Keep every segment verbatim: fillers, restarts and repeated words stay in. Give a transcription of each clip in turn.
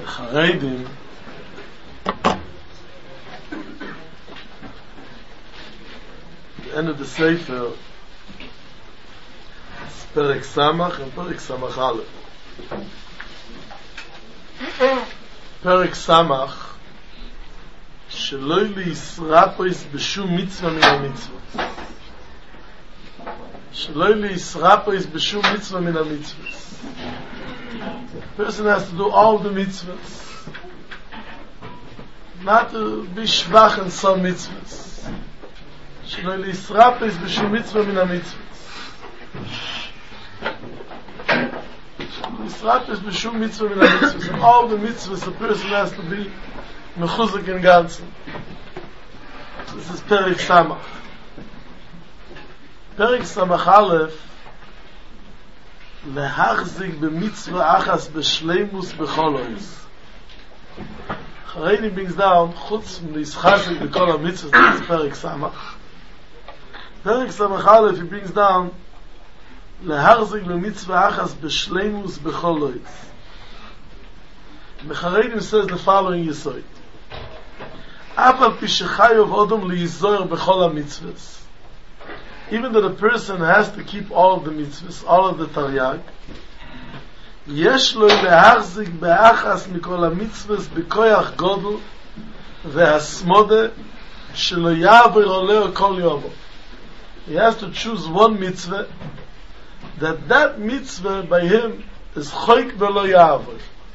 Charedim the end of the Sefer is Perek Samach and Perek Samach Aleph. Perek Samach שלא להישרפויס בשום מצווה מן המצוות. שלא להישרפויס בשום מצווה מן המצוות. The person has to do all the mitzvahs, not to be schwach in some mitzvahs. שלא להישרפויס בשום מצווה מן המצוות. שלא להישרפויס בשום מצווה מן המצוות. And all the mitzvahs the person has to be mechuzak in ganzen. This is Perek Samach. Perek Samach Aleph lehachzik b'mitzvah achas b'shleimus b'cholois. Charedim brings down chutz from the ischasik b'kol ha-mitzvahs. This is Perek Samach. Perek Samach Aleph he brings down lehachzik b'mitzvah achas b'shleimus b'cholois. Mecharedim says the following yesod. Even though the person has to keep all of the mitzvahs, all of the taryag, יש לו להחזיק באחס מכל המצוות בכוח גודל והסמודה שלא יעבור עולהו כל יומו. He has to choose one mitzvah that that mitzvah by him is choik ולא יעבור.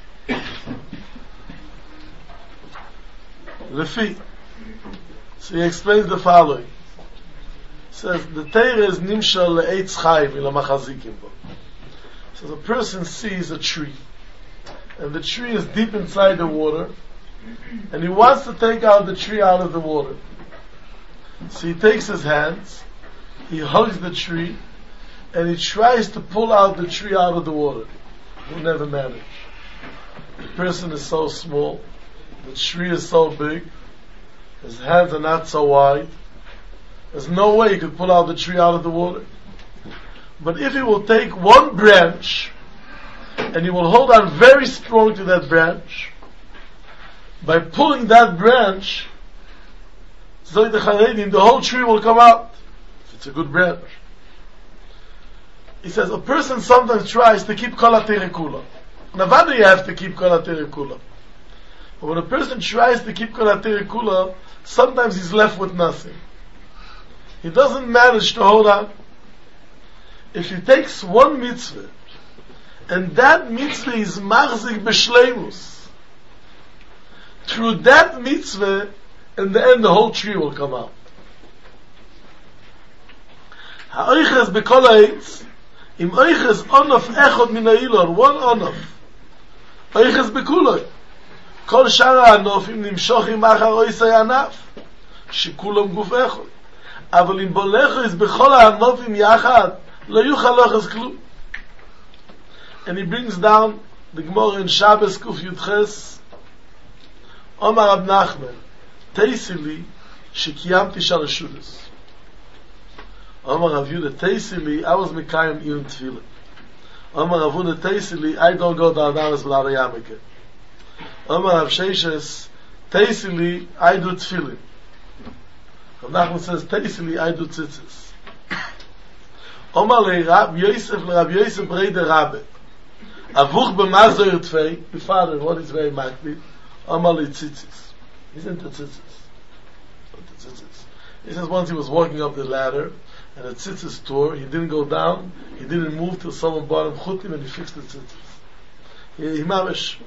Lefi. So he explains the following. He says the Torah is nimshal le'etz chayim ila machazikim bo. So the person sees a tree, and the tree is deep inside the water, and he wants to take out the tree out of the water. So he takes his hands, he hugs the tree, and he tries to pull out the tree out of the water. He'll never manage. The person is so small, the tree is so big, his hands are not so wide, there's no way he could pull out the tree out of the water. But if he will take one branch, and he will hold on very strong to that branch, by pulling that branch, so the Charedim, the whole tree will come out, if it's a good branch. He says, a person sometimes tries to keep kol ha-Torah kula. Now, why do you have to keep kol ha-Torah kula? But when a person tries to keep kol ha-Torah kula, sometimes he's left with nothing. He doesn't manage to hold on. If he takes one mitzvah, and that mitzvah is machzik b'shleimus, through that mitzvah, in the end the whole tree will come out. Ha'oiches b'kol ha'etz, im oiches onof echod min ha'ilor, one onof, oiches b'kuloi, כל שאר הענופים נמשוך עם אחר אויסי ענף שכולם גוף אחד אבל אם בולך יש בכל הענופים יחד לא יוכל לחס כלום. And he brings down the Gemara in Shabbos Kuf Yudches Omar Rab Nachman teisi li שקיימתי שרשודס Omar Rav Yehuda teisi li I was mekayim Iyun Tefillah Omar Rav Yehuda teisi li I don't go down Adamas V'Lara Yamike Omar Rav Sheishes, Teisili, I do tefillin. Rav Nachman says, Teisili, I do tzitzis. Omar le Rab Yosef, le Rab Yosef Breide Rabbe. Avuch b'mazoyer tfei, the father, what is very makbid, Omar le tzitzis. He's into tzitzis. Into tzitzis. He says once he was walking up the ladder, and a tzitzis tore, he didn't go down, he didn't move till someone brought him chutim, and he fixed the tzitzis. He, he mamish.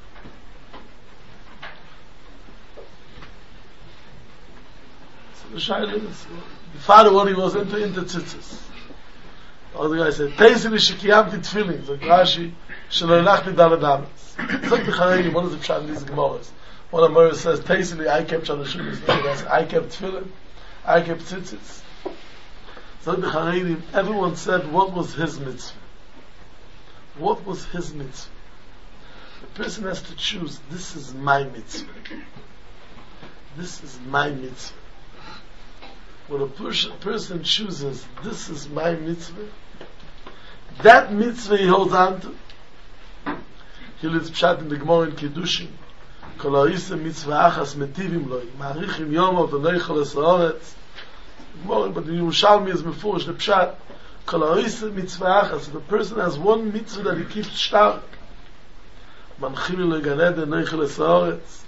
The father, what he was into, into tzitzis. The other guy said, Teisili shekiyamti tefillin. So Rashi, shelo ilachti daladamas. So the Charedim, what is the pshat in these Gemaras? One of them says, Teisili, I kept shalashudis. The other guy says, I kept tefillin. I kept tzitzis. So the Charedim, everyone said, what was his mitzvah? What was his mitzvah? The person has to choose, this is my mitzvah. This is my mitzvah. When a person chooses, this is my mitzvah, that mitzvah he holds on to, Hier liegt Pshat in der Gemara in Kiddushin. Kol ha'isa mitzvah achas metivim loi. Ma'arichim yomov v'neichel es ha'oretz. Gemara, but the Yerushalmi is mefurish, the Pshat. Kol ha'isa mitzvah achas. If a person has one mitzvah that he keeps stark, manchim lo Gan Eden neichel es ha'oretz.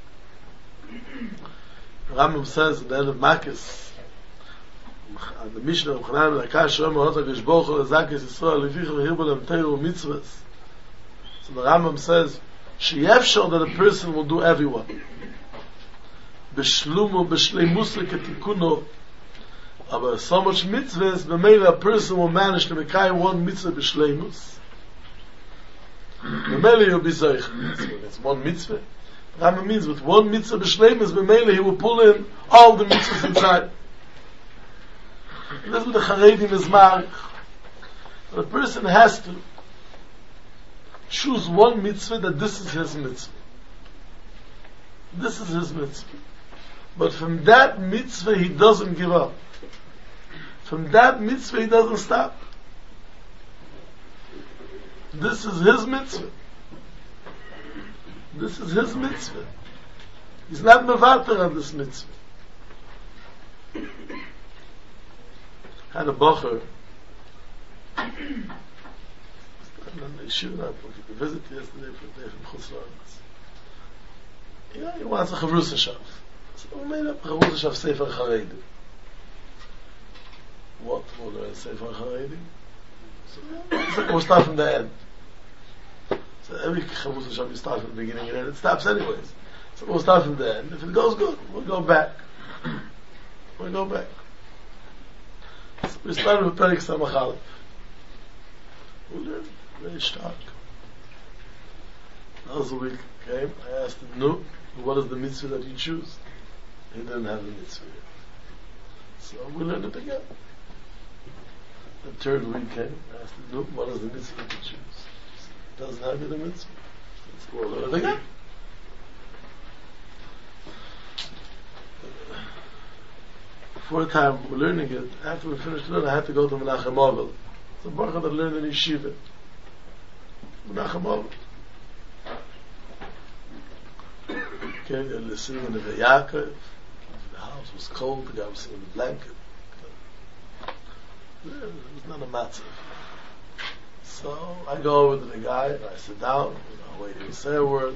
Rambam says at the end of Makis, the Mishnah of Chanan Lakash Shem Hota Geshboch Zakis Yisrael Levich V'Hirbolem Teiru Mitzvahs. So the Rambam says sheyefshar that a person will do everyone b'shlumo b'shleimus leketikuno, but so much mitzvahs b'meila a person will manage to make one mitzvah b'shleimus. B'meila he'll be zoich. It's one mitzvah. Rambam means with one mitzvah b'shleimus b'meila he will pull in all the mitzvahs inside. That's what the Charedim is mark. A person has to choose one mitzvah that this is his mitzvah. This is his mitzvah. But from that mitzvah he doesn't give up. From that mitzvah he doesn't stop. This is his mitzvah. This is his mitzvah. He's not mevater on this mitzvah. Had a bacher. I should not visit yesterday for a day from Chutz La'aretz. Yeah, he wants a Chavrus Hashav. So we made up a Chavrus Hashav Sefer Charedim. What will learn Sefer Charedim? So yeah, so we'll start from the end. So every Chavrus Hashav you start from the beginning and then it stops anyways. So we'll start from the end. If it goes good, we'll go back. We'll go back. So we started with Perek Samach Aleph. We learned very stark. As the week came, I asked him, no, what is the mitzvah that you choose? He didn't have the mitzvah yet. So we learned it again. The third week came, I asked him, no, what is the mitzvah that you choose? He doesn't have the mitzvah. So we'll learn it again. Fourth time we're learning it, after we finished learning, I had to go to Menachem Ovel. So Baruch had learned in Yeshiva. Menachem Ovel. Okay, they were sitting in the Vayakov. The house was cold, the guy was sitting in the blanket. It was not a matzah. So I go over to the guy, and I sit down, and I wait to say a word.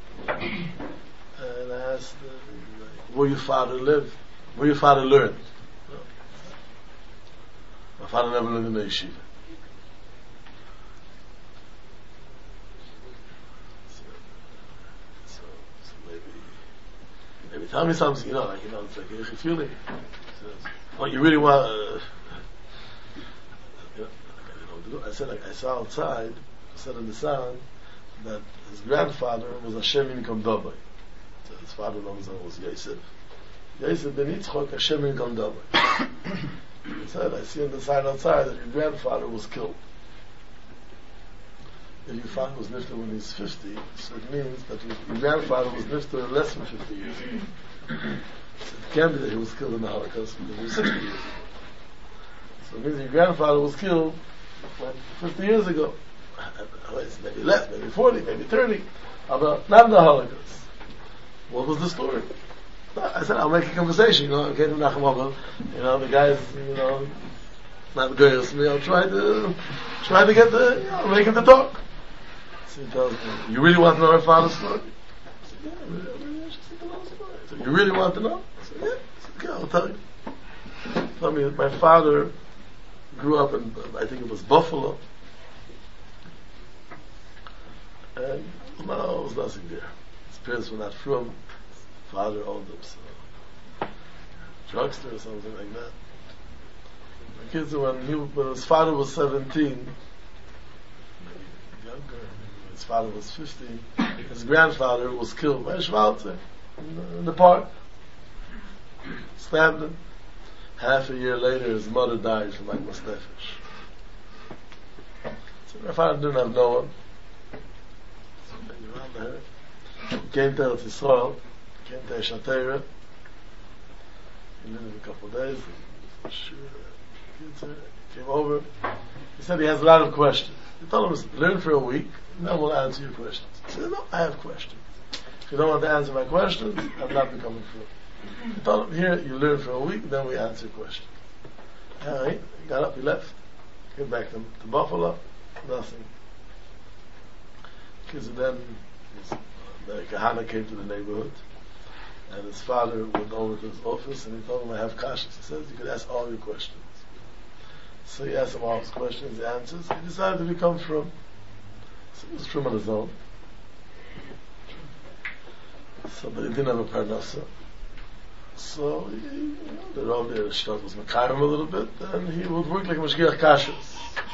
And I asked, uh, where your father lived? Where your father learned? No. My father never learned in the yeshiva. So, so, so maybe, maybe tell me something, you know, like, you know, it's like, you're feeling. So, oh, you really want, uh, you know, I said, like, I saw outside, I said in the sound, that his grandfather was Hashem Yinikom Dabai. So his father was Yosef. Yosef ben Yitzchok, Hashem Yinikom Dabai. He said, I see on the sign outside that your grandfather was killed. If your father was nifter when he's fifty, so it means that your grandfather was nifter less than fifty years ago. So it can't be that he was killed in the Holocaust because he was sixty years ago. So it means your grandfather was killed fifty years ago. Maybe less, maybe forty, maybe thirty. But not in the Holocaust. What was the story? I said, I'll make a conversation, you know, okay, to Menachem Ovel, you know, the guys, you know, not good as me, I'll try to, try to get the, you know, make him to talk. So he tells me, you really want to know our father's story? I said, yeah, I really, I really interested to know the story. I said, you really want to know? I said, yeah. I said, okay, I'll tell you. Tell me that my father grew up in, I think it was Buffalo, and no, it was nothing there. His parents were not from. His father owned them, so drugstore or something like that. My kids, when he, when his father was seventeen, maybe younger, when his father was fifteen, his grandfather was killed by a Schwarzer in the, in the park. Stabbed him. Half a year later, his mother died from like Mustafesh. So my father didn't have no one. Around there. He came to Eretz Yisrael, came to Eshat Torah. He lived a couple of days. Sure, kids are came over. He said he has a lot of questions. He told him, learn for a week, and then we'll answer your questions. He said, no, I have questions. If you don't want to answer my questions, I'm not becoming free. He told him, here, you learn for a week, then we answer questions. Alright, he got up, he left. Came back to, to Buffalo, nothing. Because then, his, uh, the Kahana came to the neighborhood, and his father went over to his office, and he told him, I have questions. He says, you could ask all your questions. So he asked him all his questions, the answers. He decided to become from. So he was from on his own. So, but he didn't have a parnasa. So he, you know, the Rav there, the Shtat was Mekayim a little bit, and he would work like a Mashgiach Kashrus.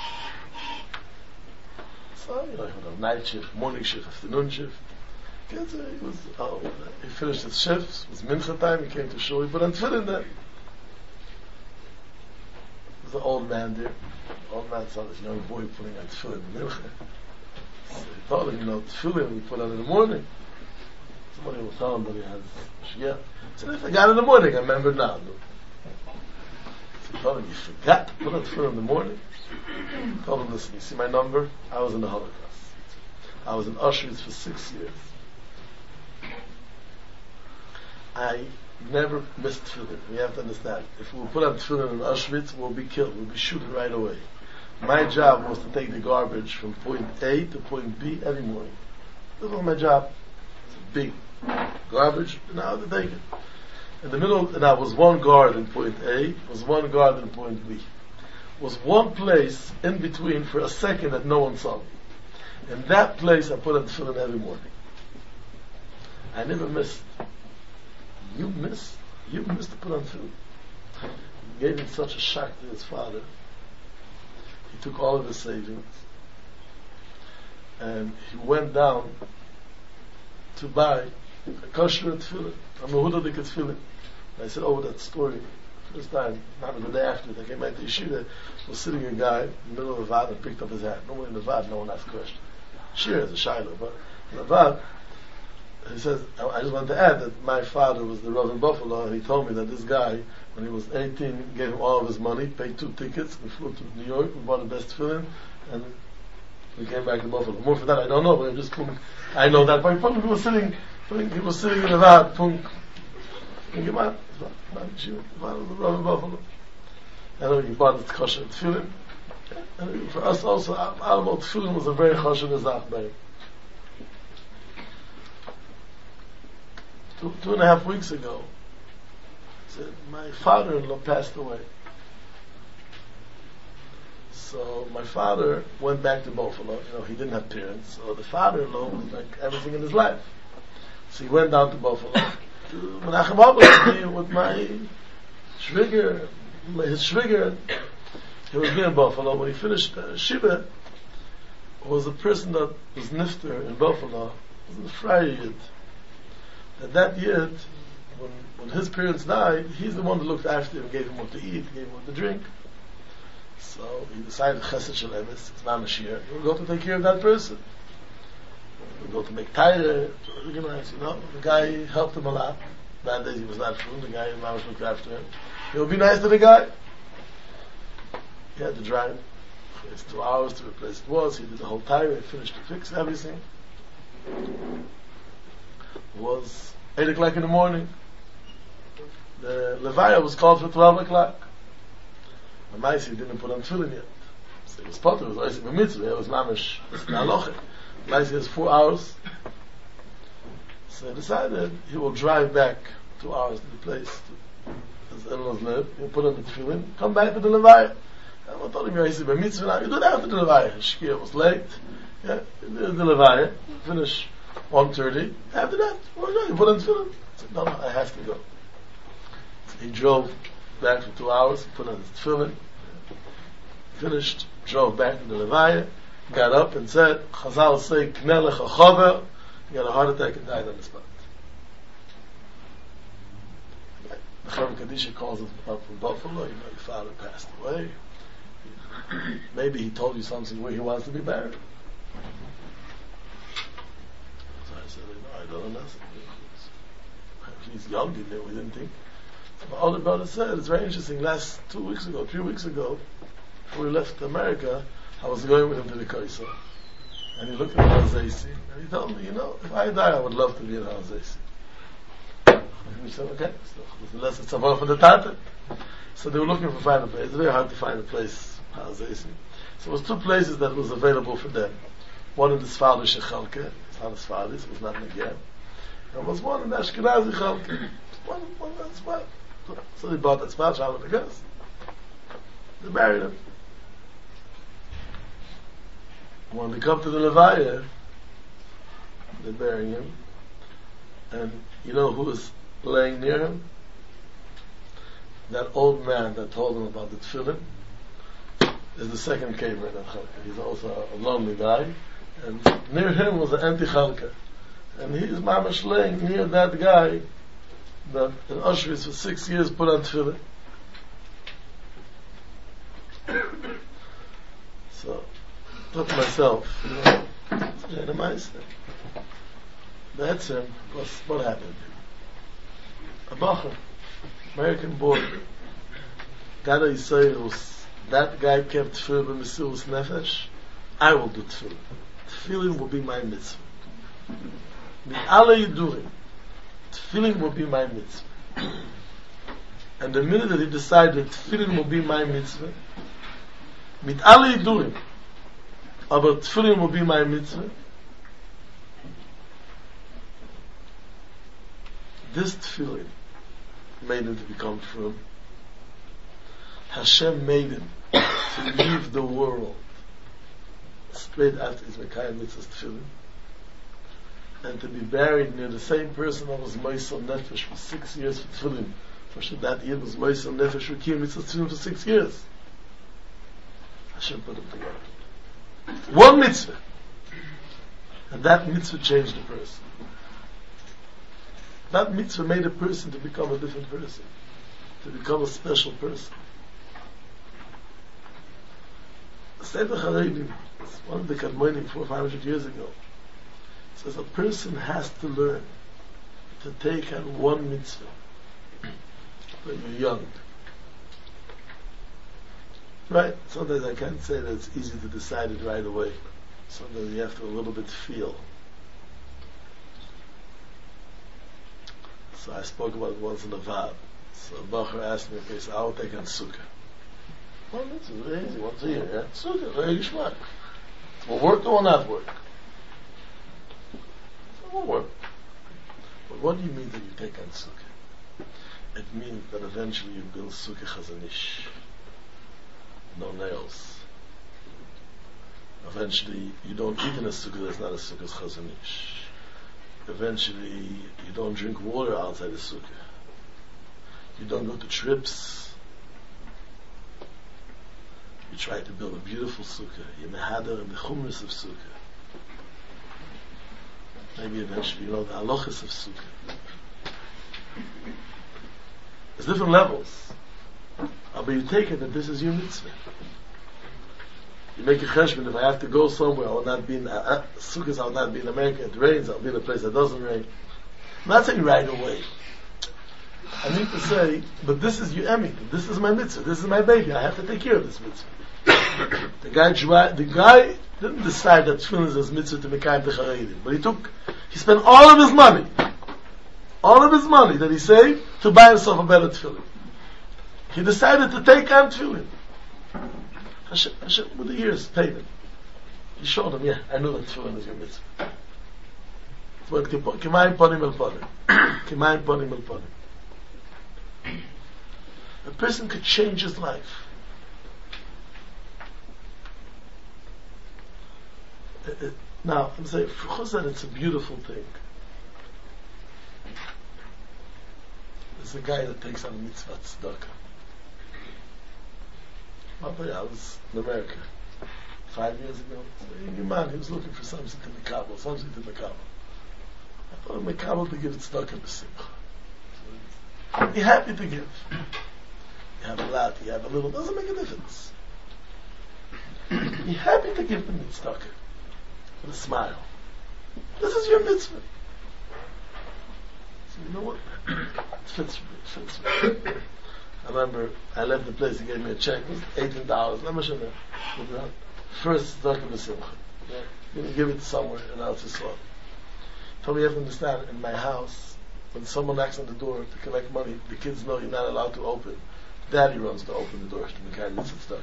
So, you know, he would have night shift, morning shift, afternoon shift. He was, oh, he finished his shifts, it was Mincha time, he came to shul, he put on tefillin there. There was an old man there. The old man saw this young boy putting on tefillin in Mincha. So he told him, you know, tefillin we put on in the morning. Somebody will tell him that he has shgia. He said, if I got in the morning, I remember now. So he told him, you forgot to put on tefillin in the morning? He told him, listen, you see my number? I was in the Holocaust. I was in Auschwitz for six years. I never missed tefillin. We have to understand. If we put on tefillin in Auschwitz, we'll be killed. We'll be shooting right away. My job was to take the garbage from point A to point B every morning. This was my job. It's big garbage, and I had to take it. In the middle, and I was one guard in point A, was one guard in point B. Was one place in between for a second that no one saw me. In that place, I put on tefillin every morning. I never missed. You missed? You missed to put on tefillin. He gave him such a shock to his father. He took all of his savings and he went down to buy a kosher tefillin, a mehudadik tefillin. I said, oh, that story. First time, not the day after, I came back to Yeshiva, was sitting a guy in the middle of the Vad and picked up his hat. Normally in the Vad, no one asks questions. Shir is a shiloh, but in the Vad, he says, I just want to add that my father was the Rav in Buffalo, and he told me that this guy, when he was eighteen, gave him all of his money, paid two tickets, we flew to New York, we bought the best tefillin, and we came back to Buffalo. More for that, I don't know, but I just, I know that. But he was sitting, he was sitting in the Vad, punk, and came out, the Rav in Buffalo. And he bought his kosher tefillin. And for us also, Alamo tefillin was a very kosher nezach by him. Two, two and a half weeks ago, said, my father-in-law passed away. So my father went back to Buffalo. You know, he didn't have parents, so the father-in-law was like everything in his life. So he went down to Buffalo to Menachem Abba with my shviger, his shviger. He was here in Buffalo. When he finished uh, Shiva, was a person that was nifter in Buffalo, was a Friar. That that yid, when, when his parents died, he's the one that looked after him, gave him what to eat, gave him what to drink. So he decided, Chesed Shel Emes, it's Mamashir, he would go to take care of that person. He would go to make tire, to organize, you know. The guy helped him a lot. Bad days he was not from, the guy Mamash looked after him. He would be nice to the guy. He had to drive for his two hours to replace the walls. He did the whole tire, he finished to fix everything. It was eight o'clock in the morning. The Levaya was called for twelve o'clock. The Maisi didn't put on tefillin yet. So it was potter, it was Oisik B'mitzvah, it was Mamish, it's Na'aloche. Maisi has four hours. So he decided he will drive back two hours to the place to his in-laws live. He'll put on the tefillin, come back to the Levaya. And I told him, you're Oisik B'mitzvah now, you do that after the Levaya. Shkia was late. Yeah, the Levaya, finish one thirty. After that, well, yeah, you put on tefillin. I said, no, no, I have to go. So he drove back for two hours, put on his tefillin, finished, drove back to the Levaya, got up and said, Chazal say, Knelech HaChover, he got a heart attack and died on the spot. The Chaver Kadisha calls him up from Buffalo, you know, your father passed away. Maybe he told you something where he wants to be buried. I said, no, I don't know. He's young, didn't we didn't think. So my older brother said, it's very interesting, last two weeks ago, three weeks ago, before we left America, I was going with him to the Kaiser. And he looked at Har Zeisi, and he told me, you know, if I die, I would love to be in Har Zeisi. And we said, okay, so unless it's above for the Tata. So they were looking for find a place. It's very hard to find a place, Har Zeisi. So it was two places that was available for them. One in the Sfardish Chalke, it's not a Sfardish, it was not Negev. And there was one in the Ashkenazi Chalke. One, one in the spot. So they bought that spot, shot with the guys. They buried him. When they come to the Levaya, they're burying him. And you know who was laying near him? That old man that told him about the tefillin is the second caver in that chalka. He's also a lonely guy. And near him was an empty chalka. And he's mamash laying near that guy that in Auschwitz for six years put on tefillin. So, I thought to myself, you know, it's a nice thing. That's him. What's, what happened? A bacher, American boy, got a Yisraelus. That guy kept tefillin b'mesirus nefesh. I will do tefillin. Tefillin will be my mitzvah. Mit alle yidurim, tefillin will be my mitzvah. And the minute that he decided tefillin will be my mitzvah, mit alle yidurim, aber tefillin will be my mitzvah, this tefillin made him to become firm. Hashem made him to leave the world straight after his Mekayim Mitzvah's tefillin, and to be buried near the same person that was Moisel Nefesh for six years for tefillin. For that year was Moisel Nefesh for Kiyum Mitzvah's tefillin for six years. Hashem put them together. One mitzvah. And that mitzvah changed the person. That mitzvah made a person to become a different person, to become a special person. Seder Charedim, one of the Kadmonim four or five hundred years ago, says a person has to learn to take on one mitzvah when you're young. Right? Sometimes I can't say that it's easy to decide it right away. Sometimes you have to a little bit feel. So I spoke about it once in the Vav. So Bacher asked me, okay, so I will take on Sukkah. Well, it's very easy, once a year, yeah? Sukkah, very geschmack. Will work or will not work? It will work. But what do you mean that you take on Sukkah? It means that eventually you build Sukkah Chazanish. No nails. Eventually you don't eat in a Sukkah that's not a Sukkah Chazanish. Eventually you don't drink water outside the Sukkah. You don't go to trips. You try to build a beautiful sukkah. You mehadar in the chumras of sukkah. Maybe eventually you know the halachas of sukkah. There's different levels. But you take it that this is your mitzvah. You make a cheshbon, if I have to go somewhere, I will not be in uh, sukkahs, I will not be in America, it rains, I'll be in a place that doesn't rain. I'm not saying right away. I need to say, but this is your emit, this is my mitzvah, this is my baby, I have to take care of this mitzvah. The guy, the guy didn't decide that tefillin is his mitzvah to Mekayim the Charedim, but he took, he spent all of his money, all of his money that he saved to buy himself a better tefillin. He decided to take on tefillin. Hashem, Hashem, with the years, paid him. He showed him, yeah, I know that tefillin is your mitzvah. Kimayim ponim el ponim. Kimayim ponim el ponim. A person could change his life. It, it, now, I'm saying, for Chazal, it's a beautiful thing. There's a guy that takes on mitzvah tzedakah. I was in America five years ago. So, man, he was looking for something to Mekabel, something to Mekabel. I thought Mekabel to give it tzedakah b'simcha. So, be happy to give. You have a lot, you have a little, doesn't make a difference. Be happy to give them tzedakah with a smile. This is your mitzvah. So you know what? It fits me, it fits me. I remember I left the place, he gave me a check, it was eighteen dollars, not much of that. First, Tzedakah B'Simcha. Yeah? You can give it somewhere in Eretz Yisrael. Told me you have to understand, in my house, when someone knocks on the door to collect money, the kids know you're not allowed to open. Daddy runs to open the door to the kind of stuck.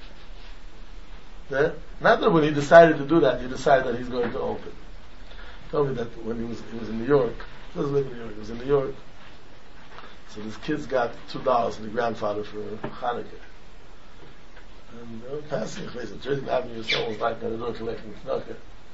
Yeah? Not that when he decided to do that, he decided that he's going to open. Told me that when he was he was in New York, he doesn't live in New York, he was in New York. So these kids got two dollars from the grandfather for Hanukkah. And they were passing a place in Jersey Avenue, someone was knocking on the door collecting tzedakah.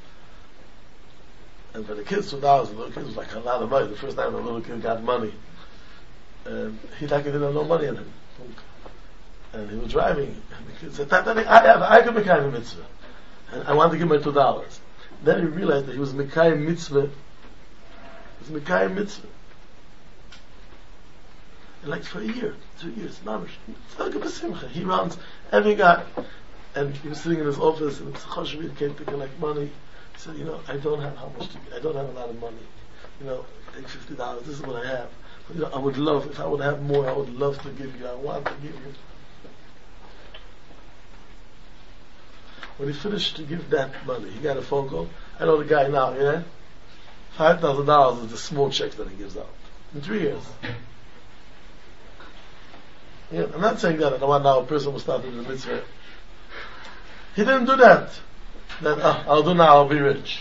And for the kids, two dollars, the little kids was like a lot of money. The first time the little kid got money, and he thought he didn't have no money in him. And he was driving, and the kid said, Tata, I have, I can make a mitzvah. And I want to give him my two dollars. Then he realized that he was Mekayim mitzvah. He was Mekayim mitzvah. And like for a year, two years, mamish, Tzedakah B'Simcha. He runs every guy. And he was sitting in his office, and Choshvi came to collect money. He said, you know, I don't have how much to give. I don't have a lot of money. You know, take fifty dollars, this is what I have. But, you know, I would love, if I would have more, I would love to give you. I want to give you. When he finished to give that money, he got a phone call. I know the guy now, yeah? five thousand dollars is the small checks that he gives out. In three years. Yeah, I'm not saying that I don't want now a person will start in the mitzvah. He didn't do that. That, oh, I'll do now, I'll be rich.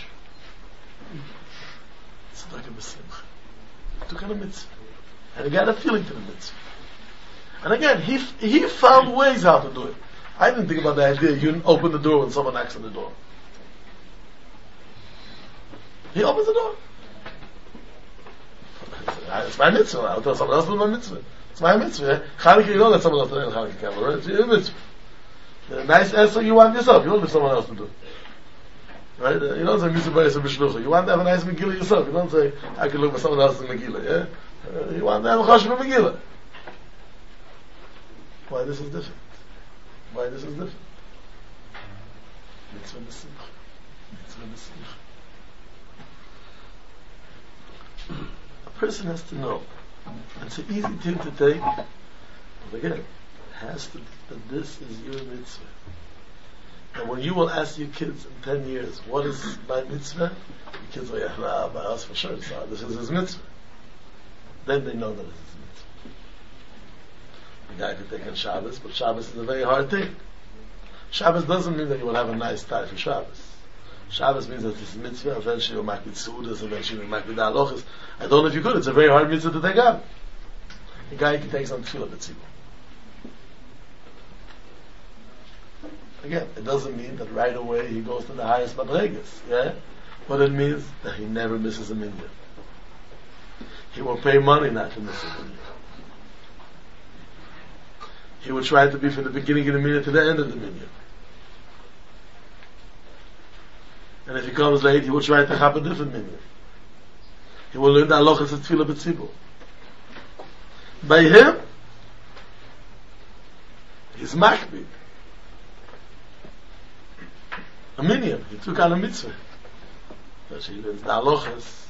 Tzedakah B'Simcha. He took on a mitzvah. And he got a feeling to the mitzvah. And again, he he found ways how to do it. I didn't think about the idea you open the door when someone knocks on the door. He opens the door. It's my mitzvah. I'll tell someone else to do my mitzvah. It's my mitzvah. Chanukah, you don't let someone else do the Chanukah candle, right? It's your mitzvah. The nice answer you want yourself. You don't let someone else to do it. Right? Uh, you don't say mitzvah b'yis b'shlucha. You want to have a nice Megillah yourself. You don't say I can look for someone else's Megillah. Yeah? Uh, you want to have a chashuv Megillah. Why this is different? Why this is different? Mitzvah b'simcha. Mitzvah b'simcha. A person has to know. It's an easy thing to take, but again, it has to be that this is your mitzvah. And when you will ask your kids in ten years, what is my mitzvah? The kids will say, nah, by us for sure, so this is his mitzvah. Then they know that it's his mitzvah. The guy could take on Shabbos, but Shabbos is a very hard thing. Shabbos doesn't mean that you will have a nice time for Shabbos. Shabbos means that it's a mitzvah, eventually you'll make with Sudas, eventually you'll make with Alochas. I don't know if you could, it's a very hard mitzvah to take on. The guy can take some tefillah b'tzibur. Again, it doesn't mean that right away he goes to the highest madregas, yeah? But it means that he never misses a minyan. He will pay money not to miss a minyan. He will try to be from the beginning of the minyan to the end of the minyan. And if he comes late, he will try to have a different minyan. He will learn the halachas of tefillah b'tzibur. By him, he's makbid. A minyan. He took on a mitzvah. So he learns the halachas.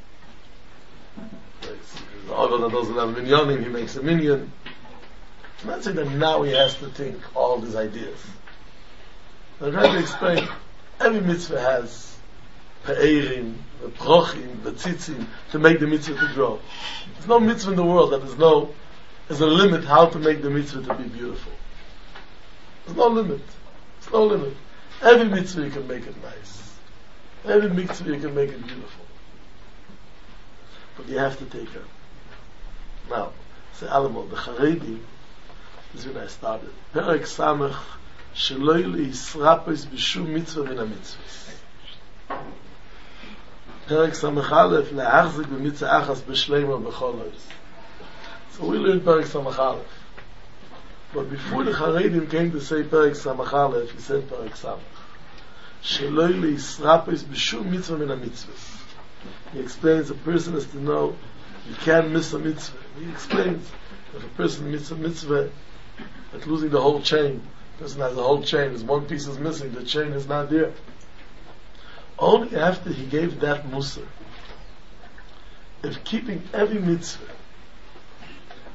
The other that doesn't have minyanim, he makes a minyan. I'm not saying that now he has to think all these ideas. I'm trying to explain. Every mitzvah has pe'erim, prochim, tzitzim to make the mitzvah to grow. There's no mitzvah in the world that there's no, there's a limit how to make the mitzvah to be beautiful. There's no limit. There's no limit. Every mitzvah you can make it nice. Every mitzvah you can make it beautiful. But you have to take it. Now, say Alamo, the Charedi, this is when I started. Perek Samech, Sheloi le'israpes b'shum mitzvah min ha-mitzvahs. Perek Samech Aleph, le'achzik b'mitzvah achas b'shleima b'cholos. So we learned Perek Samech Aleph. But before the Charedim came to say Perek Samech Aleph, he said Perek Samech. Sheloi le'israpes b'shum mitzvah min ha-mitzvahs. He explains a person has to know you can't miss a mitzvah. He explains if a person misses a mitzvah, it's losing the whole chain. The person has a whole chain. There's one piece is missing. The chain is not there. Only after he gave that mussar, if keeping every mitzvah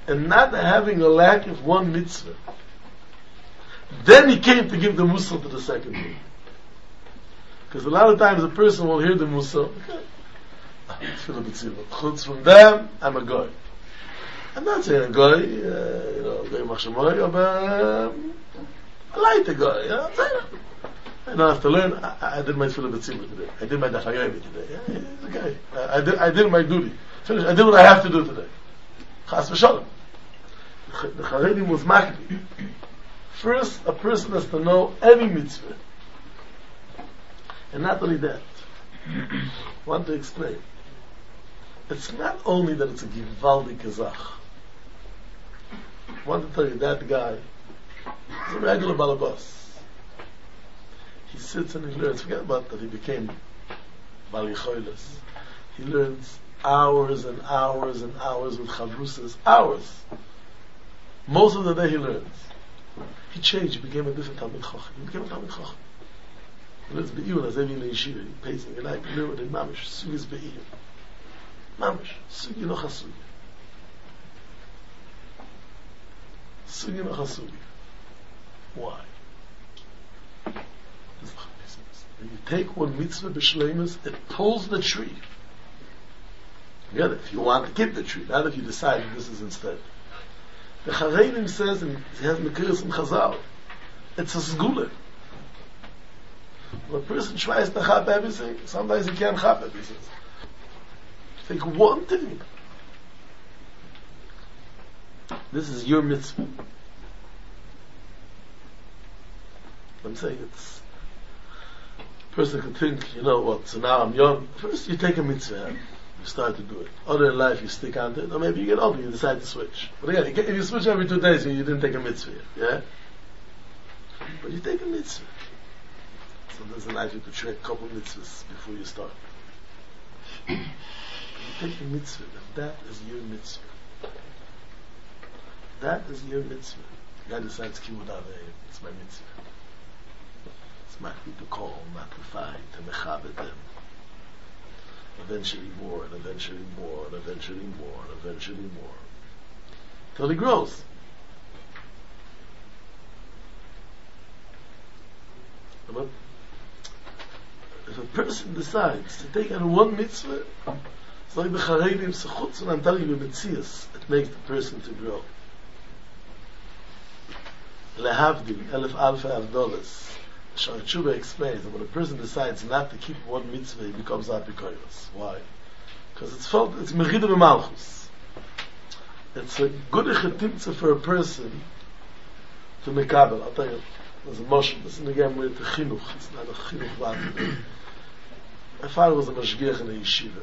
and not having a lack of one mitzvah. Then he came to give the Musar to the second one. Because a lot of times a person will hear the Musar, okay, chutz from them, I'm a guy. I'm not saying a guy, uh, you know, guy machshamoy, but um, I like the guy, you know what I'm saying? I don't have to learn. I, I did my tefillah b'tzibur today. I did my daf hayomi today. Yeah, it's okay. I, I, did, I did my duty. Finish. I did what I have to do today. Chas v'shalom. The Charedim was makbi. First, a person has to know every mitzvah. And not only that. I want to explain. It's not only that it's a givaldi kazach. I want to tell you, that guy is a regular balabas. He sits and he learns. Forget about that he became Bal Yecholos. He learns hours and hours and hours with chavrusas. Hours. Most of the day he learns. He changed. He became a different Talmid Chacham. He became a Talmid Chacham. He learns Be'iyun as every Leishir. He pays in the night. He learns in Mamish. Sugis Be'iyun. Mamish. Sugi no chasugi. Sugi no chasugi. Why? When you take one mitzvah b'shleimus, it pulls the tree. Get it? If you want to keep the tree, not if you decide this is instead. The Charedim says, and he has Mekiris and Chazal, it's a sgula. When a person tries to chap everything, sometimes he can't chap everything. Take one thing. This is your mitzvah. I'm saying it's a person can think, you know what, so now I'm young. First you take a mitzvah, you start to do it. Other in life you stick on to it, or maybe you get older, you decide to switch. But again, if you switch every two days, you didn't take a mitzvah, yeah? But you take a mitzvah. Sometimes in life you could try a couple mitzvahs before you start. You take a mitzvah, and that is your mitzvah. That is your mitzvah. The guy decides, it's my mitzvah. It's not to call, not to fight, to mechabit them. Eventually more, and eventually more, and eventually more, and eventually more. Till he grows. But if a person decides to take on one mitzvah, it's like the Charedim Sechutz, and I'm telling you, Metzias, it makes the person to grow. Lehavdil, Elef Alfa Avdolas. Shar Tshuva explains that when a person decides not to keep one mitzvah, he becomes apikoros. Why? Because it's felt, it's mechida b'malchus. It's a good echetimtza for a person to mekabel. I'll tell you, there's a motion, this is again with the chinuch, it's not a chinuch v'ad. My father was a mashgiach in a yeshiva.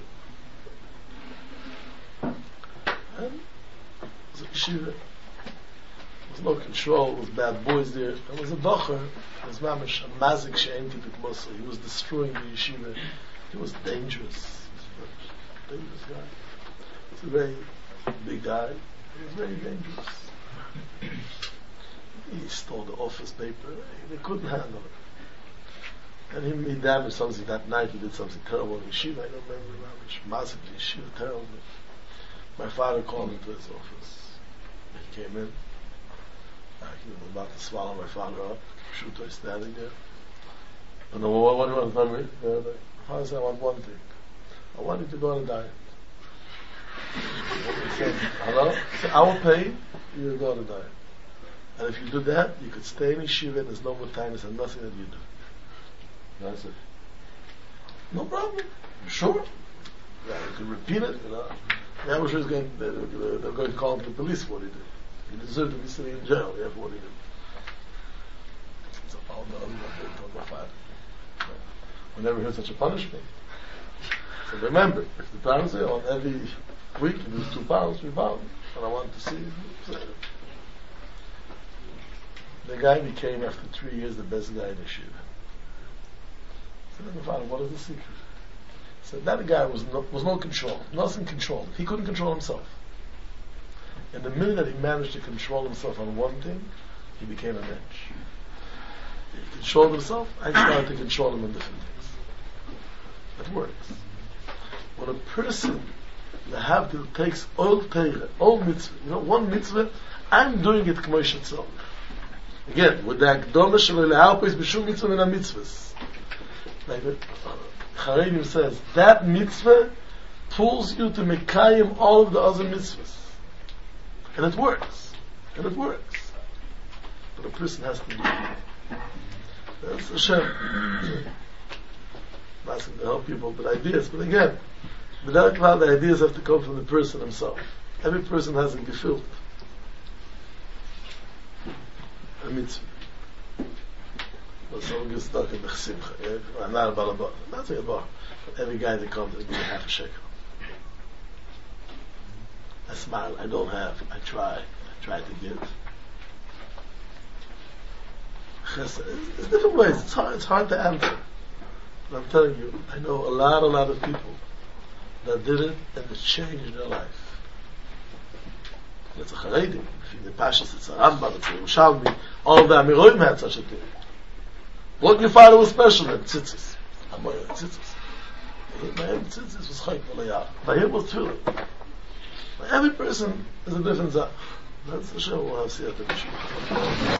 And it was a yeshiva. There was no control, there was bad boys there. There was a docher, there was mamish, a mazik she'en tipik mosa. He was destroying the yeshiva. He was dangerous. He was a dangerous guy. He was a very big guy. He was very dangerous. He stole the office paper. They couldn't handle it. And he, he damaged something that night. He did something terrible in yeshiva. I don't remember mamish. Mazik yeshiva, terrible. My father called him to his office. He came in. He was about to swallow my father up. Shuto is standing there. And then, what, what do you want to tell me? My father said, I want one thing. I want you to go on a diet. He said, hello? He said, I will pay you to go on a diet. And if you do that, you could stay in yeshiva and there's no more kindness and nothing that you do. That's it. No problem. You sure? Yeah, you can repeat it, you know. The Amateur is going, they're, they're going to call him the police for what he did. He deserved to be sitting in jail, yeah, for what he did. So, all the other ones told my father. We never heard such a punishment. So remember, if the parents say, on every week you lose two pounds, three pounds, and I want to see you, say it. The guy became, after three years, the best guy in the yeshiva. I said, my father, what is the secret? He said, that guy was no, was no control. Nothing controlled. He couldn't control himself. And the minute that he managed to control himself on one thing, he became a mensch. He controlled himself, I started to control him on different things. That works. When a person The Havdil takes all Torah, all mitzvah. You know, one mitzvah, I'm doing it k'mosh itself. Again, with the Akdoma Shelo Le'alpos B'shum mitzvah min ha-mitzvahs. Like the Charedim says, that mitzvah pulls you to mekayim all of the other mitzvahs. And it works. And it works. But a person has to do it. That's Hashem. I'm asking to help people with ideas, but again, without cloud, the ideas have to come from the person himself. Every person has a gefilt, a mitzvah. But someone gets stuck in the chsimcha. I'm not a balabah. I'm not saying a bar. But every guy that comes, they give me half a shekel. I smile. I don't have. I try. I try to give. Chesed. There's different ways. It's hard. It's hard to answer. But I'm telling you, I know a lot, a lot of people that did it and it changed their life. It's a Charedim. If the Pashas, it's a Rambam, it's a Yerushalmi. All of the Amiroim had such a thing. What your father was special then? Tzitzis. Amoyer, tzitzis. My own tzitzis was chayk v'layah. My him was tefillah. Every person is a different zach. That's the show we'll have see at the Bishop.